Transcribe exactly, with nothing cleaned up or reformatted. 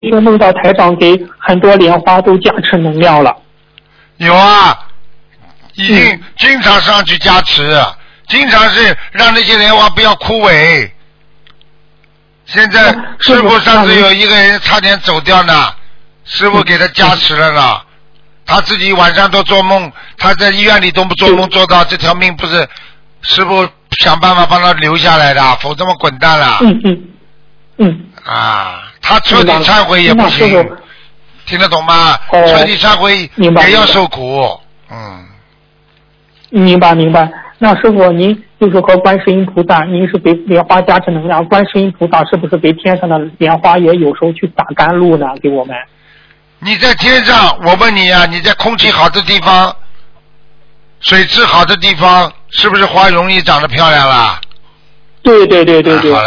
就梦到台长给很多莲花都加持能量了。 有啊，已经经常上去加持，嗯、经常是让那些莲花不要枯萎。现在师傅上次有一个人差点走掉呢，师傅给他加持了呢。嗯、他自己晚上都做梦，他在医院里都不做梦做到这条命不是师傅想办法帮他留下来的，否则么滚蛋了。 嗯嗯嗯。 啊，他彻底忏悔也不行，听得懂吗？ 哦、 彻底忏悔也要受苦。嗯。 明白明白。那师傅您就是和观世音菩萨，您是给莲花加持能量，观世音菩萨是不是给天上的莲花也有时候去洒甘露呢？给我们。 你在天上，我问你啊，你在空气好的地方，水质好的地方，是不是花容易长得漂亮啦？ 对对对对对。啊